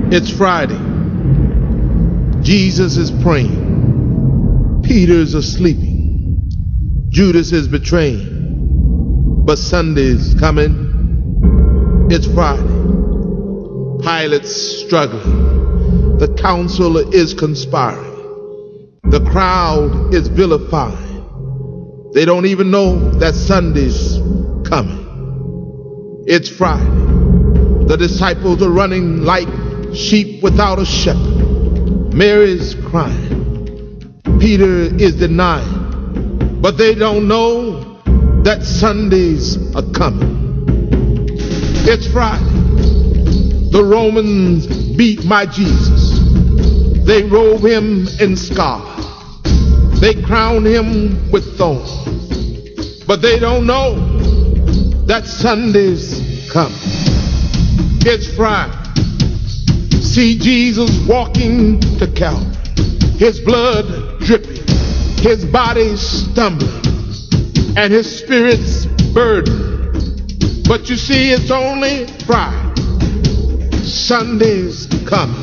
It's Friday. Jesus is praying. Peter's sleeping. Judas is betraying. But Sunday's coming. It's Friday. Pilate's struggling. The council is conspiring. The crowd is vilifying. They don't even know that Sunday's coming. It's Friday. The disciples are running like sheep without a shepherd. Mary's crying. Peter is denying. But they don't know that Sundays are coming. It's Friday. The Romans beat my Jesus. They robe him in scarlet. They crown him with thorns. But they don't know that Sunday's coming. It's Friday. See Jesus walking to Calvary. His blood dripping. His body stumbling. And his spirit's burdened. But you see, it's only Friday. Sunday's coming.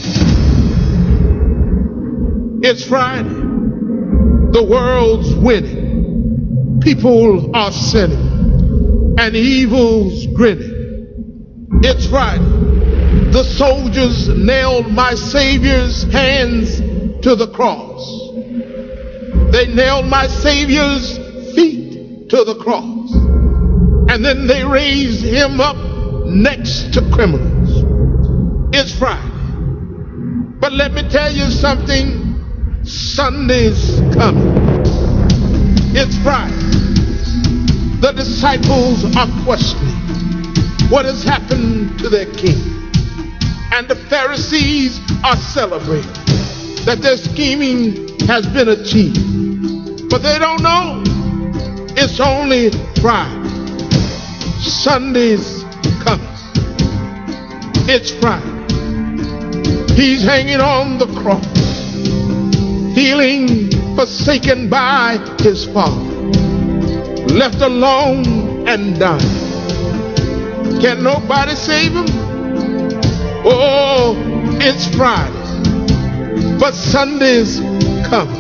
It's Friday. The world's winning. People are sinning. And evil's grinning. It's Friday. The soldiers nailed my Savior's hands to the cross. They nailed my Savior's feet to the cross. And then they raised him up next to criminals. It's Friday. But let me tell you something. Sunday's coming. It's Friday. The disciples are questioning what has happened to their king. And the Pharisees are celebrating that their scheming has been achieved. But they don't know it's only Friday. Sunday's coming. It's Friday. He's hanging on the cross, feeling forsaken by his Father, left alone and dying. Can nobody save him? Oh, it's Friday, but Sunday's coming.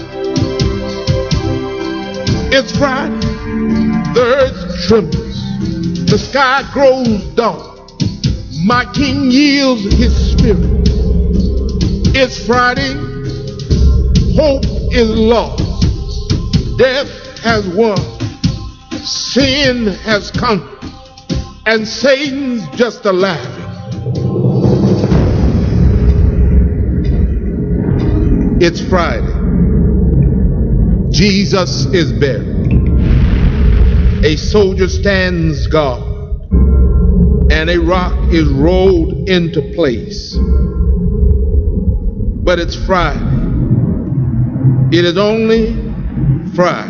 It's Friday. The earth trembles. The sky grows dark. My King yields his spirit. It's Friday. Hope is lost. Death has won. Sin has conquered. And Satan's just a laughing. It's Friday. Jesus is buried. A soldier stands guard. And a rock is rolled into place. But it's Friday. It is only Friday.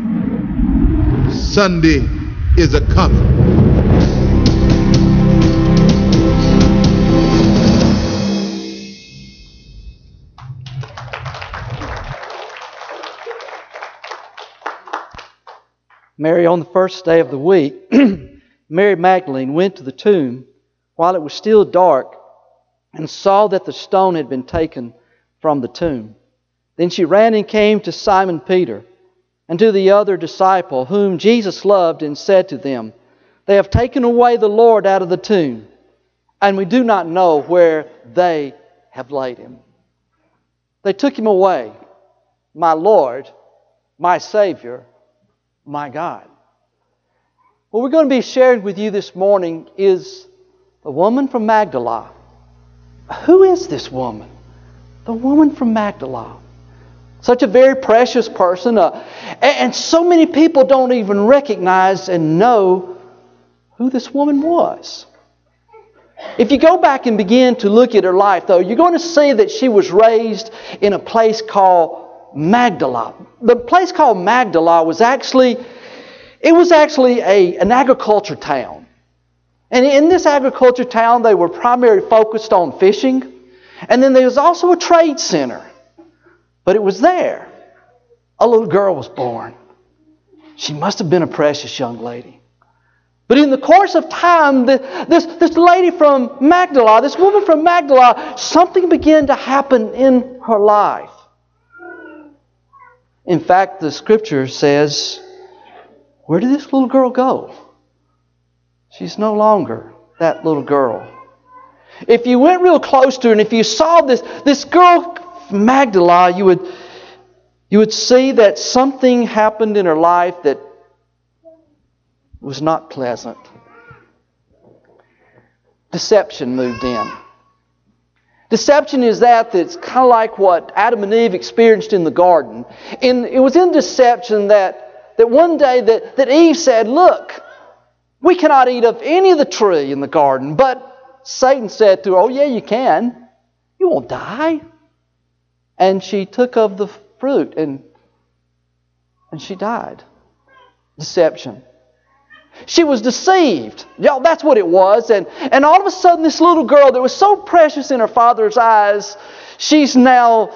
Sunday is a coming. Mary, on the first day of the week, Mary Magdalene went to the tomb while it was still dark and saw that the stone had been taken from the tomb. Then she ran and came to Simon Peter and to the other disciple whom Jesus loved and said to them, "They have taken away the Lord out of the tomb, and we do not know where they have laid him." They took him away, my Lord, my Savior, my God. What we're going to be sharing with you this morning is the woman from Magdala. Who is this woman? The woman from Magdala. Such a very precious person. And so many people don't even recognize and know who this woman was. If you go back and begin to look at her life, though, you're going to see that she was raised in a place called Magdala. The place called Magdala was actually an agriculture town. And in this agriculture town, they were primarily focused on fishing. And then there was also a trade center. But it was there a little girl was born. She must have been a precious young lady. But in the course of time, this lady from Magdala, this woman from Magdala, something began to happen in her life. In fact, the Scripture says, where did this little girl go? She's no longer that little girl. If you went real close to her and if you saw this girl from Magdala, you would see that something happened in her life that was not pleasant. Deception moved in. Deception is that's kind of like what Adam and Eve experienced in the garden. And it was in deception that one day that Eve said, look, we cannot eat of any of the tree in the garden. But Satan said to her, oh yeah, you can. You won't die. And she took of the fruit and she died. Deception. She was deceived. Y'all, that's what it was. And all of a sudden, this little girl that was so precious in her father's eyes, she's now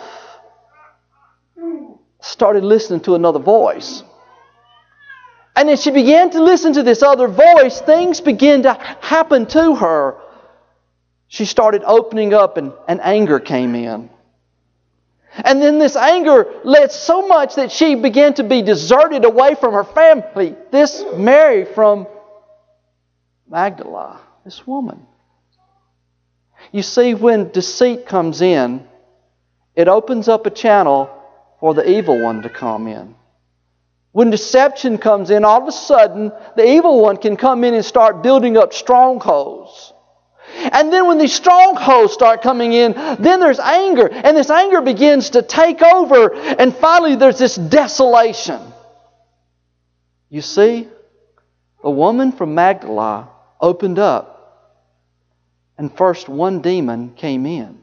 started listening to another voice. And as she began to listen to this other voice, things began to happen to her. She started opening up and anger came in. And then this anger led so much that she began to be deserted away from her family. This Mary from Magdala, this woman. You see, when deceit comes in, it opens up a channel for the evil one to come in. When deception comes in, all of a sudden, the evil one can come in and start building up strongholds. And then when these strongholds start coming in, then there's anger. And this anger begins to take over. And finally there's this desolation. You see, the woman from Magdala opened up. And first one demon came in.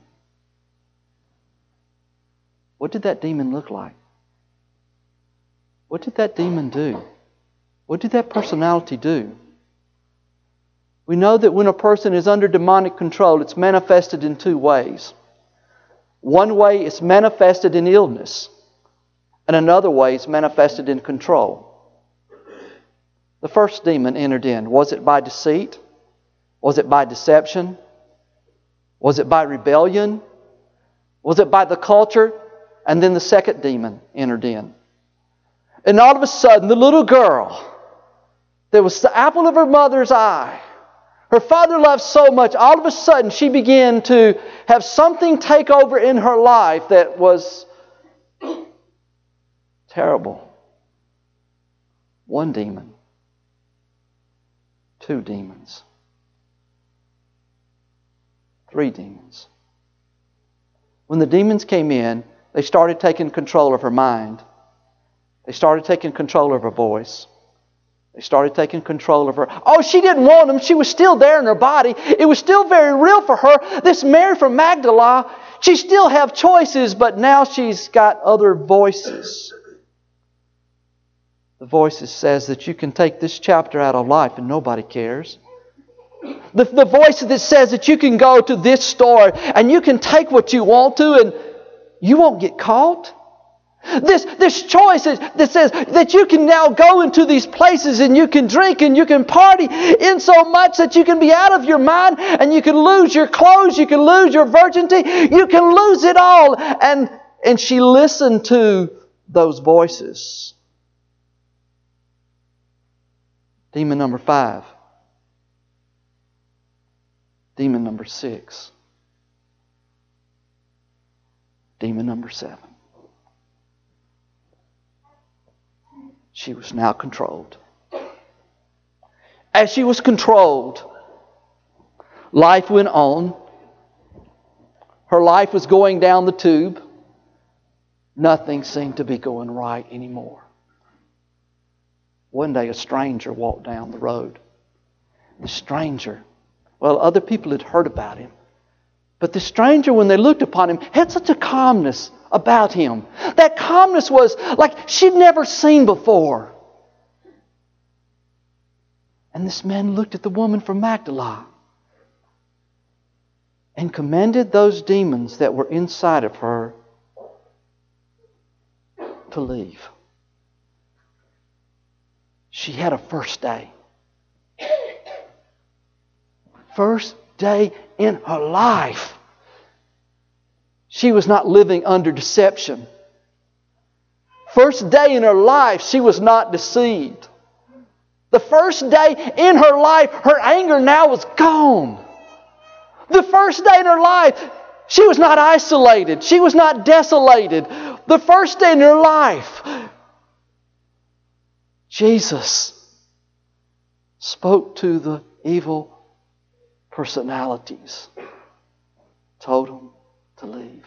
What did that demon look like? What did that demon do? What did that personality do? We know that when a person is under demonic control, it's manifested in two ways. One way it's manifested in illness, and another way it's manifested in control. The first demon entered in. Was it by deceit? Was it by deception? Was it by rebellion? Was it by the culture? And then the second demon entered in. And all of a sudden, the little girl that was the apple of her mother's eye, her father loved so much, all of a sudden she began to have something take over in her life that was terrible. One demon. Two demons. Three demons. When the demons came in, they started taking control of her mind. They started taking control of her voice. They started taking control of her. Oh, she didn't want them. She was still there in her body. It was still very real for her. This Mary from Magdala, she still have choices, but now she's got other voices. The voices says that you can take this chapter out of life and nobody cares. The voice that says that you can go to this store and you can take what you want to and you won't get caught. This choice that says that you can now go into these places and you can drink and you can party in so much that you can be out of your mind and you can lose your clothes, you can lose your virginity, you can lose it all. And she listened to those voices. Demon number 5. Demon number 6. Demon number 7. She was now controlled. As she was controlled, life went on. Her life was going down the tube. Nothing seemed to be going right anymore. One day a stranger walked down the road. The stranger, well, other people had heard about him. But the stranger, when they looked upon him, had such a calmness about him. That calmness was like she'd never seen before. And this man looked at the woman from Magdala and commanded those demons that were inside of her to leave. She had a first day. first day in her life, she was not living under deception. First day in her life, she was not deceived. The first day in her life, her anger now was gone. The first day in her life, she was not isolated. She was not desolated. The first day in her life, Jesus spoke to the evil personalities, told them to leave.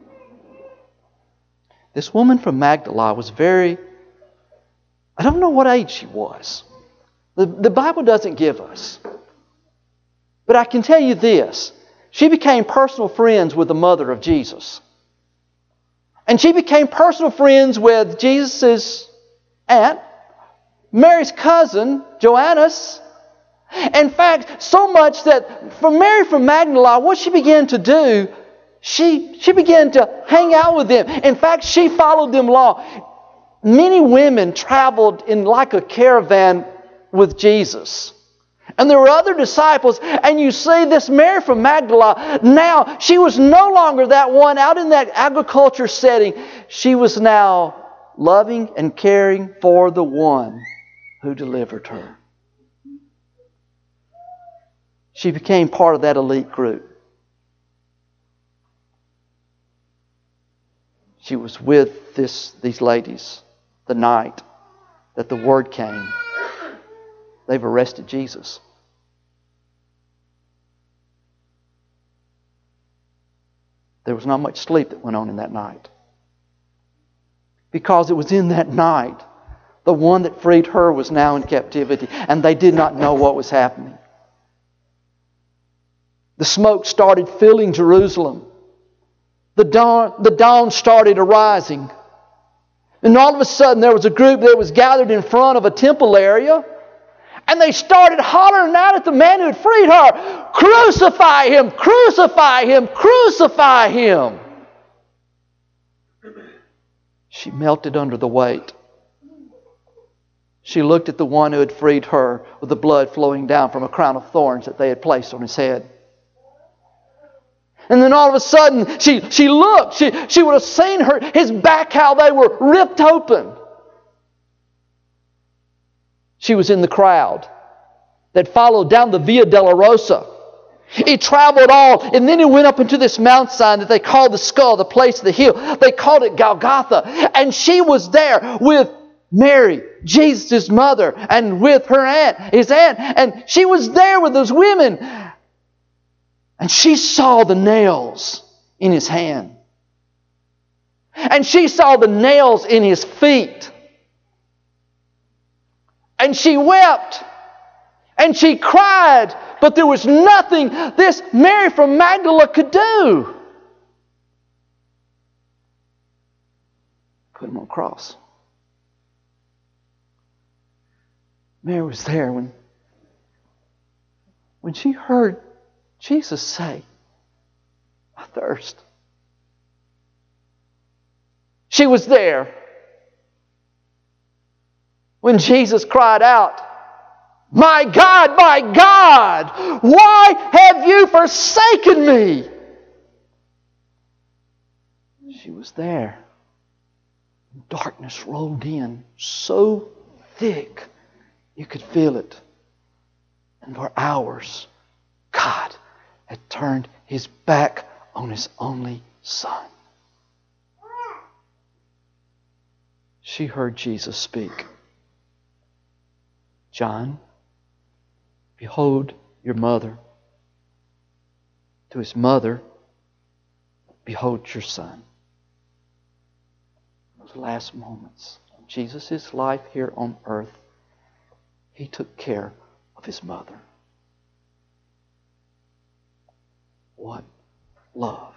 This woman from Magdala was I don't know what age she was. The Bible doesn't give us. But I can tell you this. She became personal friends with the mother of Jesus. And she became personal friends with Jesus' aunt, Mary's cousin, Joannas. In fact, so much that for Mary from Magdala, what she began to do, she began to hang out with them. In fact, she followed them along. Many women traveled in like a caravan with Jesus. And there were other disciples, and you see this Mary from Magdala, now she was no longer that one out in that agriculture setting. She was now loving and caring for the one who delivered her. She became part of that elite group. She was with these ladies the night that the word came. They've arrested Jesus. There was not much sleep that went on in that night. Because it was in that night, the one that freed her was now in captivity, and they did not know what was happening. The smoke started filling Jerusalem. The dawn started arising. And all of a sudden there was a group that was gathered in front of a temple area. And they started hollering out at the man who had freed her, "Crucify him! Crucify him! Crucify him!" She melted under the weight. She looked at the one who had freed her with the blood flowing down from a crown of thorns that they had placed on his head. And then all of a sudden, she looked. She would have seen his back, how they were ripped open. She was in the crowd that followed down the Via Dolorosa. He traveled all, and then he went up into this mountainside that they called the skull, the place of the heel. They called it Golgotha. And she was there with Mary, Jesus' mother, and with her aunt, his aunt. And she was there with those women. And she saw the nails in his hand. And she saw the nails in his feet. And she wept. And she cried. But there was nothing this Mary from Magdala could do. Put him on a cross. Mary was there when she heard Jesus say, "I thirst." She was there when Jesus cried out, my God, why have you forsaken me?" She was there. Darkness rolled in so thick you could feel it. And for hours, God had turned His back on His only Son. She heard Jesus speak. "John, behold your mother." To his mother, "Behold your son." Those last moments of Jesus' life here on earth, He took care of His mother. What love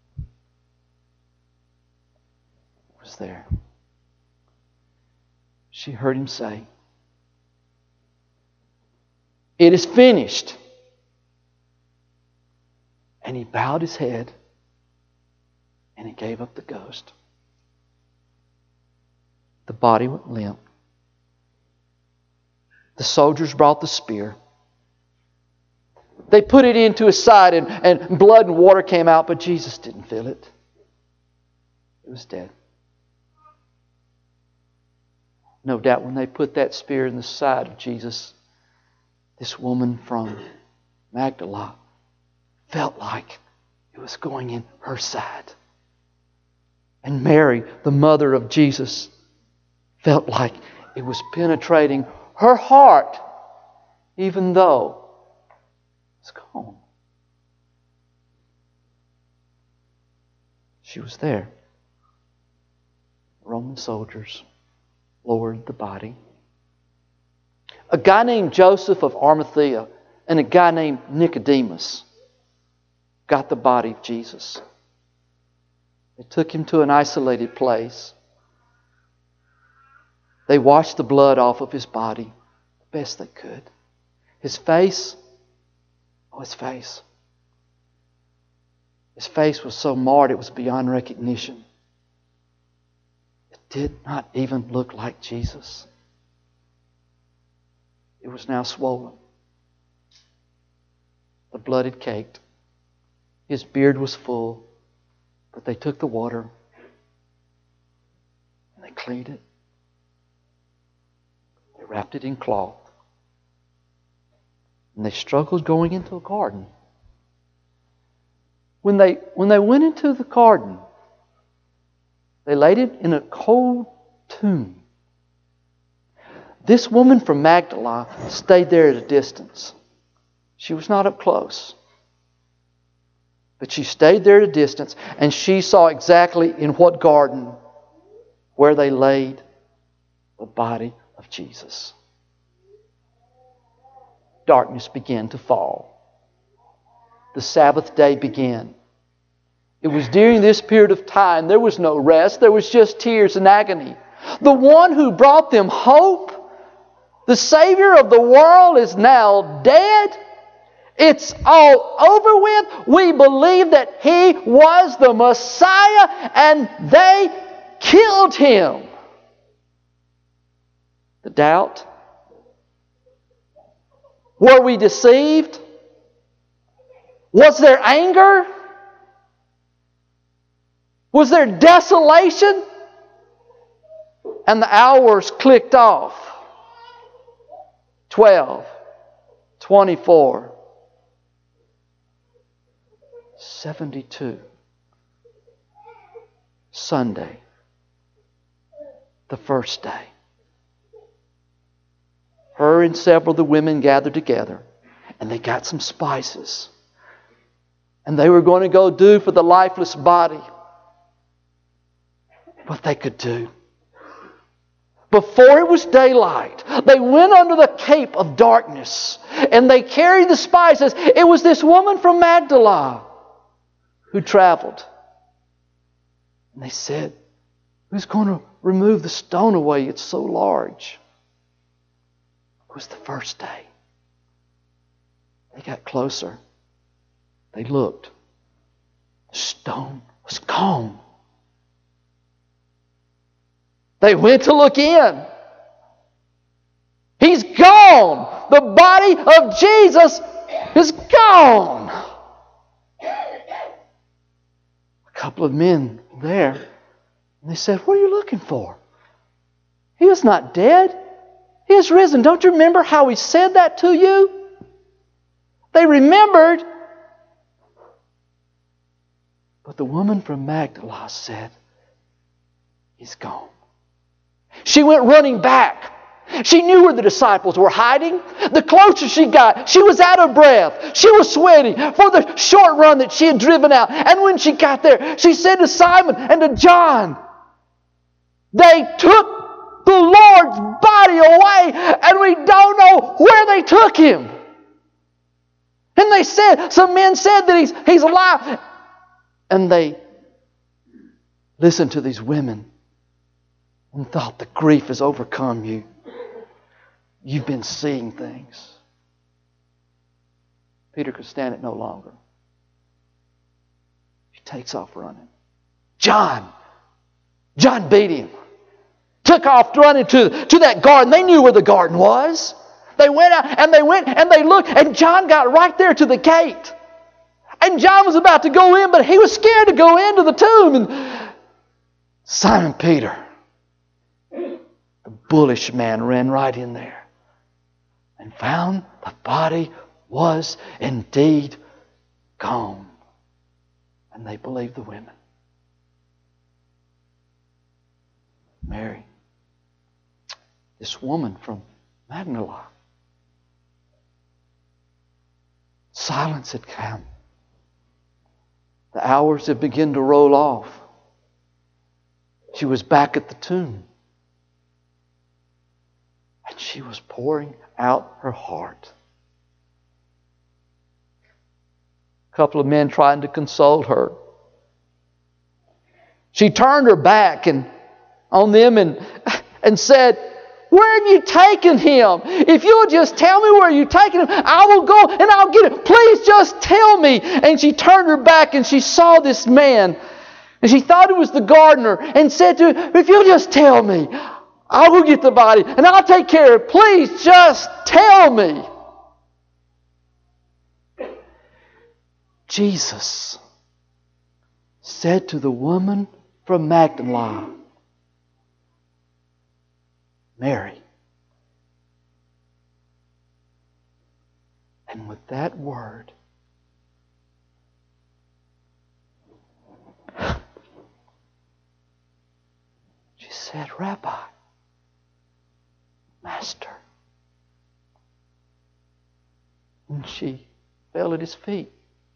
was there? She heard Him say, "It is finished." And He bowed His head and He gave up the ghost. The body went limp. The soldiers brought the spear. They put it into his side and blood and water came out, but Jesus didn't feel it. He was dead. No doubt when they put that spear in the side of Jesus, this woman from Magdala felt like it was going in her side. And Mary, the mother of Jesus, felt like it was penetrating her heart, even though it's gone. She was there. Roman soldiers lowered the body. A guy named Joseph of Arimathea and a guy named Nicodemus got the body of Jesus. They took him to an isolated place. They washed the blood off of his body the best they could. His face, his face. His face was so marred it was beyond recognition. It did not even look like Jesus. It was now swollen. The blood had caked. His beard was full. But they took the water and they cleaned it. They wrapped it in cloth. And they struggled going into a garden. When they went into the garden, they laid it in a cold tomb. This woman from Magdala stayed there at a distance. She was not up close. But she stayed there at a distance and she saw exactly in what garden where they laid the body of Jesus. Darkness began to fall. The Sabbath day began. It was during this period of time. There was no rest. There was just tears and agony. The one who brought them hope, the Savior of the world, is now dead. It's all over with. We believe that He was the Messiah and they killed Him. The doubt. Were we deceived? Was there anger? Was there desolation? And the hours clicked off. 12, 24, 72. Sunday, the first day. Her and several of the women gathered together and they got some spices. And they were going to go do for the lifeless body what they could do. Before it was daylight, they went under the cape of darkness and they carried the spices. It was this woman from Magdala who traveled. And they said, "Who's going to remove the stone away? It's so large." It was the first day. They got closer. They looked. The stone was gone. They went to look in. He's gone. The body of Jesus is gone. A couple of men there, and they said, "What are you looking for? He is not dead. He is risen. Don't you remember how He said that to you?" They remembered. But the woman from Magdala said, "He's gone." She went running back. She knew where the disciples were hiding. The closer she got, she was out of breath. She was sweating for the short run that she had driven out. And when she got there, she said to Simon and to John, "They took the Lord's body away and we don't know where they took Him." And they said, some men said that he's alive. And they listened to these women and thought, the grief has overcome you. You've been seeing things. Peter could stand it no longer. He takes off running. John beat him. Took off running to that garden. They knew where the garden was. They went out and they looked, and John got right there to the gate. And John was about to go in, but he was scared to go into the tomb. And Simon Peter, the bullish man, ran right in there and found the body was indeed gone. And they believed the women. Mary, this woman from Magdala, silence had come. The hours had begun to roll off. She was back at the tomb. And she was pouring out her heart. A couple of men trying to console her. She turned her back on them and said, "Where have you taken him? If you'll just tell me where you've taken him, I will go and I'll get him. Please just tell me." And she turned her back and she saw this man. And she thought it was the gardener and said to him, "If you'll just tell me, I will get the body and I'll take care of it. Please just tell me." Jesus said to the woman from Magdala, "Mary." And with that word, she said, "Rabbi, Master." And she fell at His feet.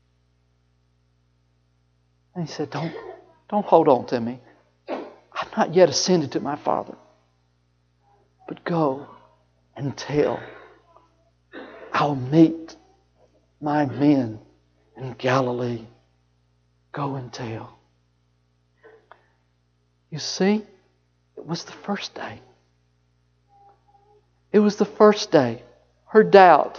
And He said, Don't hold on to me. I've not yet ascended to my Father. But go and tell. I'll meet my men in Galilee. Go and tell. You see, it was the first day. It was the first day. Her doubt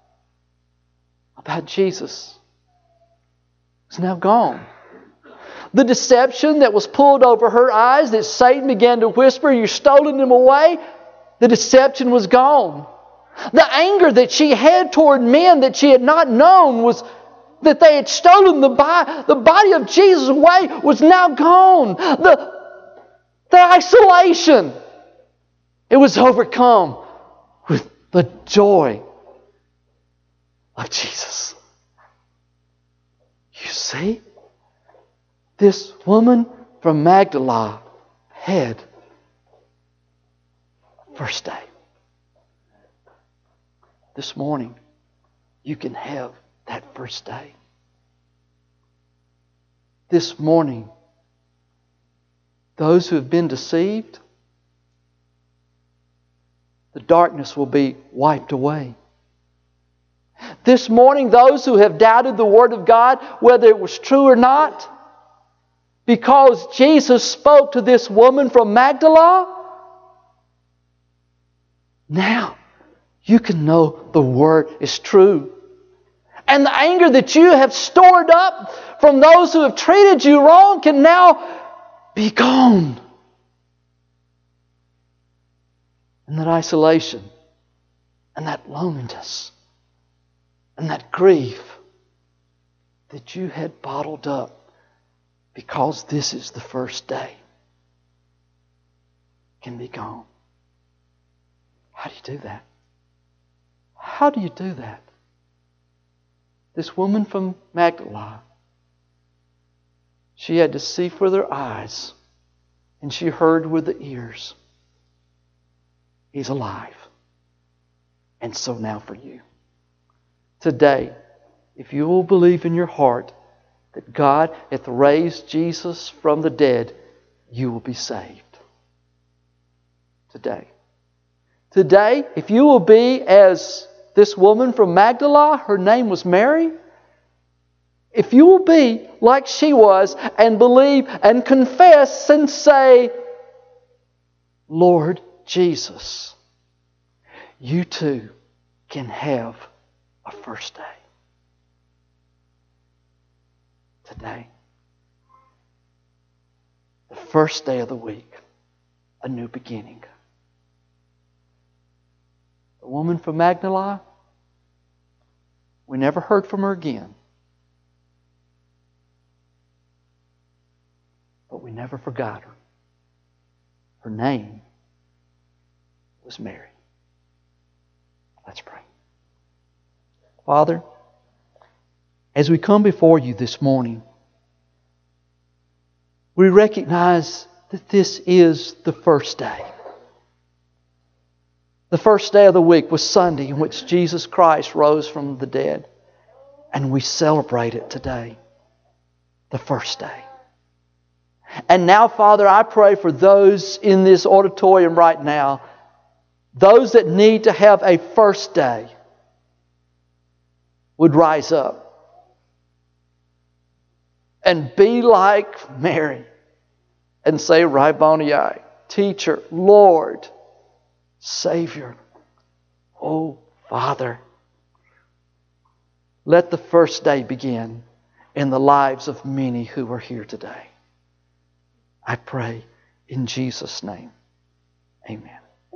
about Jesus is now gone. The deception that was pulled over her eyes, that Satan began to whisper, "You've stolen him away," the deception was gone. The anger that she had toward men that she had not known was that they had stolen the body of Jesus away was now gone. The isolation, it was overcome with the joy of Jesus. You see? This woman from Magdala had first day. This morning, you can have that first day. This morning, those who have been deceived, the darkness will be wiped away. This morning, those who have doubted the Word of God, whether it was true or not, because Jesus spoke to this woman from Magdala, now you can know the Word is true. And the anger that you have stored up from those who have treated you wrong can now be gone. And that isolation, and that loneliness, and that grief that you had bottled up because this is the first day can be gone. How do you do that? How do you do that? This woman from Magdala, she had to see with her eyes and she heard with the ears. He's alive. And so now for you. Today, if you will believe in your heart that God hath raised Jesus from the dead, you will be saved. Today. Today, if you will be as this woman from Magdala, her name was Mary, if you will be like she was and believe and confess and say, "Lord Jesus," you too can have a first day. Today. The first day of the week. A new beginning. The woman from Magdala, we never heard from her again. But we never forgot her. Her name was Mary. Let's pray. Father, as we come before You this morning, we recognize that this is the first day. The first day of the week was Sunday, in which Jesus Christ rose from the dead. And we celebrate it today, the first day. And now, Father, I pray for those in this auditorium right now, those that need to have a first day, would rise up and be like Mary and say, Rabboni, Teacher, Lord, Savior, oh Father. Let the first day begin in the lives of many who are here today. I pray in Jesus' name. Amen.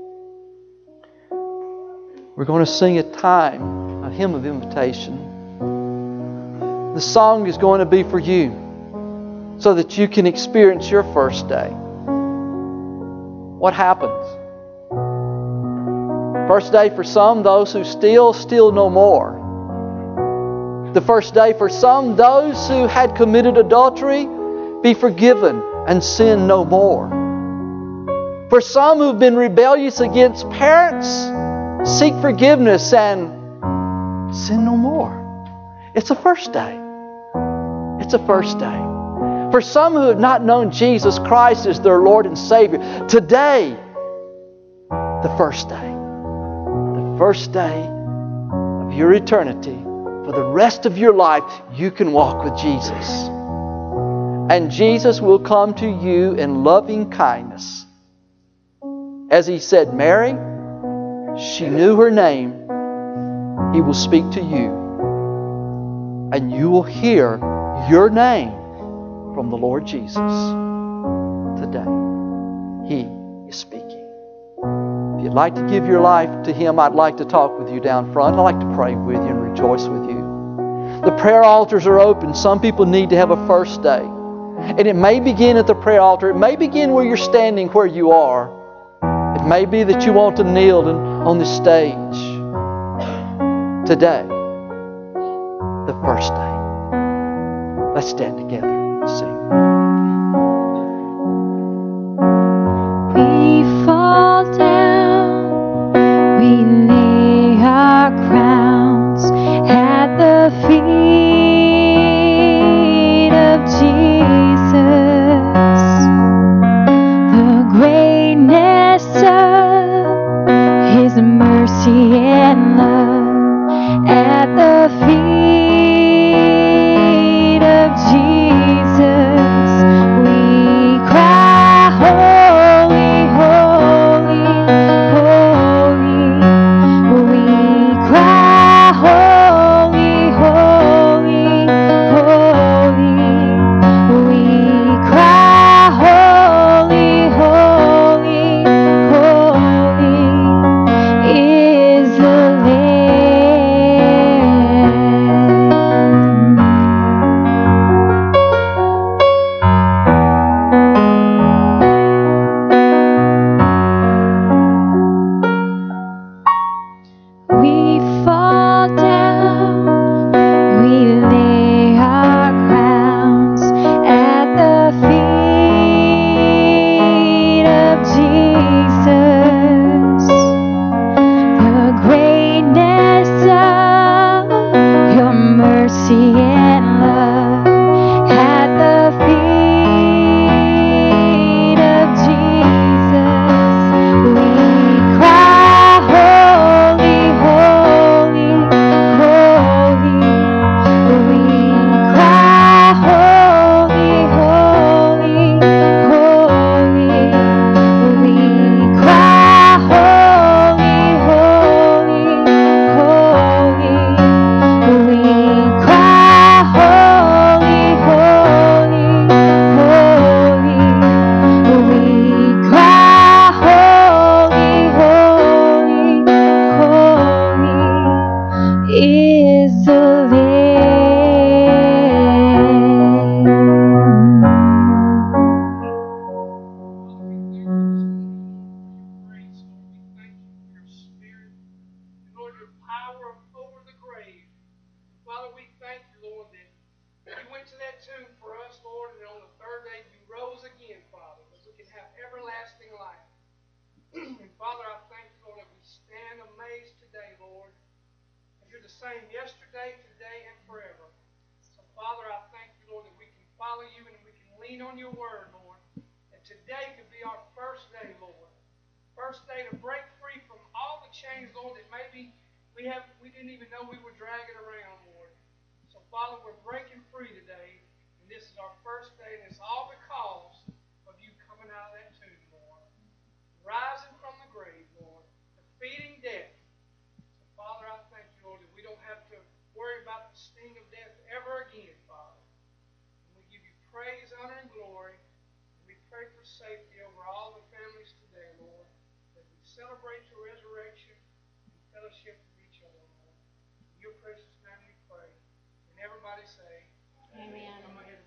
We're going to sing a hymn of invitation. The song is going to be for you so that you can experience your first day. What happens? First day for some, those who steal no more. The first day for some, those who had committed adultery, be forgiven and sin no more. For some who've been rebellious against parents, seek forgiveness and sin no more. It's a first day. It's a first day. For some who have not known Jesus Christ as their Lord and Savior, today, the first day. The first day of your eternity. For the rest of your life, you can walk with Jesus. And Jesus will come to you in loving kindness. As He said, Mary, she knew her name. He will speak to you. And you will hear your name from the Lord Jesus today. He is speaking. If you'd like to give your life to Him, I'd like to talk with you down front. I'd like to pray with you and rejoice with you. The prayer altars are open. Some people need to have a first day. And it may begin at the prayer altar. It may begin where you're standing, where you are. It may be that you want to kneel on the stage today. The first day. Let's stand together and sing. We fall down, we lay our crowns at the feet of Jesus. The greatness of His mercy and love at the feet of Jesus. power over the grave. Father, we thank you, Lord, that you went to that tomb for us, Lord, and on the third day you rose again, Father, that we can have everlasting life. And Father, I thank you, Lord, that we stand amazed today, Lord, that you're the same yesterday, today, and forever. So, Father, I thank you, Lord, that we can follow you and we can lean on your word, Lord, that today could be our first day, Lord. First day to break free from all the chains, Lord, that maybe we didn't even know we were dragging around, Lord. So, Father, we're breaking free today, and this is our first day, and it's all because of you coming out of that tomb, Lord. Rising from the grave, Lord, defeating death. So, Father, I thank you, Lord, that we don't have to worry about the sting of death ever again, Father. And we give you praise, honor, and glory. And we pray for safety over all the families today, Lord, as we celebrate your resurrection and fellowship with each other, Lord. In your precious name we pray. And everybody say, Amen. Come ahead.